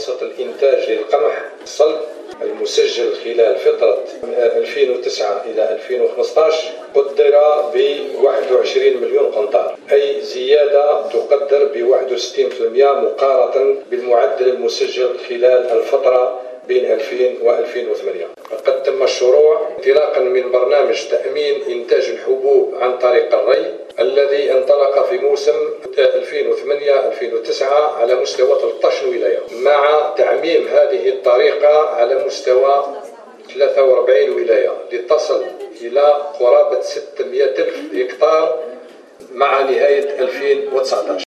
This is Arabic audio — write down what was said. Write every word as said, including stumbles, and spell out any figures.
متوسط الإنتاج للقمح الصلب المسجل خلال فترة ألفين وتسعة إلى ألفين وخمسة عشر قدر ب واحد وعشرين مليون قنطار، أي زيادة تقدر ب واحد وستين بالمئة مقارنة بالمعدل المسجل خلال الفترة بين ألفين وألفين وثمانية. قد تم الشروع انطلاقا من برنامج تأمين إنتاج الحبوب عن طريق الري الذي انطلق في موسم ألفين وثمانية ألفين وتسعة على مستوى ثلاثة عشر ولاية، مع تعميم هذه الطريقة على مستوى ثلاثة وأربعين ولاية لتصل إلى قرابة ستمئة ألف هكتار مع نهاية ألفين وتسعة عشر.